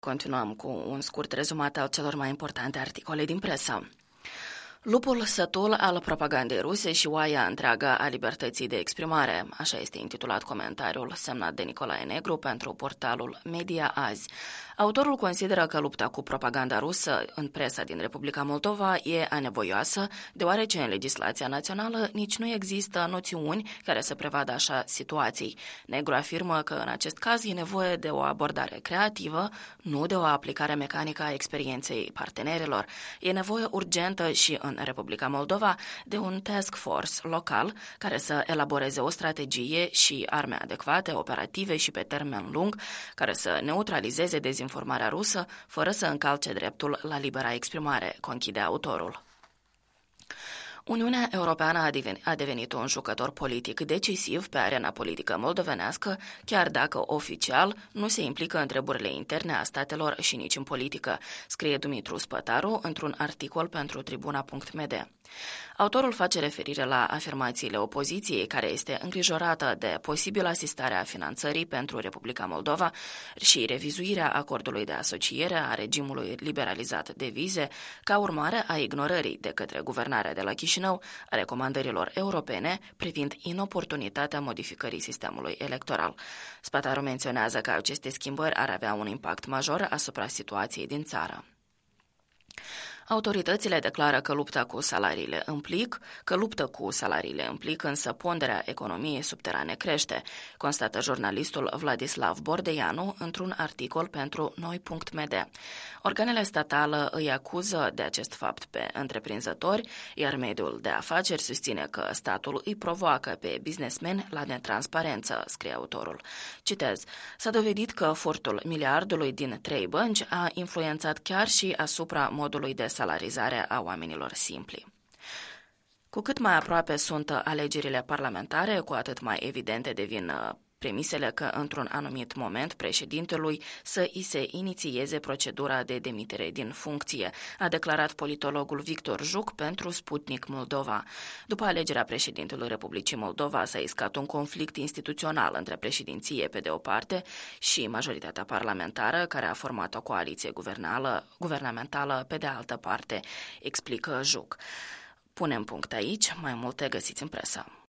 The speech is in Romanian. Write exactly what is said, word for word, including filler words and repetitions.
Continuăm cu un scurt rezumat al celor mai importante articole din presă. Lupul sătul al propagandei ruse și oaia întreagă a libertății de exprimare, așa este intitulat comentariul semnat de Nicolae Negru pentru portalul Media Azi. Autorul consideră că lupta cu propaganda rusă în presa din Republica Moldova e anevoioasă, deoarece în legislația națională nici nu există noțiuni care să prevadă așa situații. Negru afirmă că în acest caz e nevoie de o abordare creativă, nu de o aplicare mecanică a experienței partenerilor. E nevoie urgentă și în Republica Moldova de un task force local care să elaboreze o strategie și arme adecvate, operative și pe termen lung, care să neutralizeze dezinformarea rusă fără să încalce dreptul la libera exprimare, conchide autorul. Uniunea Europeană a devenit un jucător politic decisiv pe arena politică moldovenească, chiar dacă oficial nu se implică în treburile interne a statelor și nici în politică, scrie Dumitru Spătaru într-un articol pentru tribuna punct m d. Autorul face referire la afirmațiile opoziției, care este îngrijorată de posibilă asistare a finanțării pentru Republica Moldova și revizuirea acordului de asociere a regimului liberalizat de vize, ca urmare a ignorării de către guvernarea de la Chișinău a recomandărilor europene privind inoportunitatea modificării sistemului electoral. Spătaru menționează că aceste schimbări ar avea un impact major asupra situației din țară. Autoritățile declară că lupta cu salariile implic, că luptă cu salariile implic, însă ponderea economiei subterane crește, constată jurnalistul Vladislav Bordeianu într-un articol pentru noi punct m d. Organele statale îi acuză de acest fapt pe întreprinzători, iar mediul de afaceri susține că statul îi provoacă pe businessmen la netransparență, scrie autorul. Citez: s-a dovedit că furtul miliardului din trei bănci a influențat chiar și asupra modului de salarizare a oamenilor simpli. Cu cât mai aproape sunt alegerile parlamentare, cu atât mai evidente devin premisele că într-un anumit moment președintelui să îi se inițieze procedura de demitere din funcție, a declarat politologul Victor Juc pentru Sputnik Moldova. După alegerea președintelui Republicii Moldova s-a iscat un conflict instituțional între președinție pe de o parte și majoritatea parlamentară, care a format o coaliție guvernamentală pe de altă parte, explică Juc. Punem punct aici, mai multe găsiți în presă.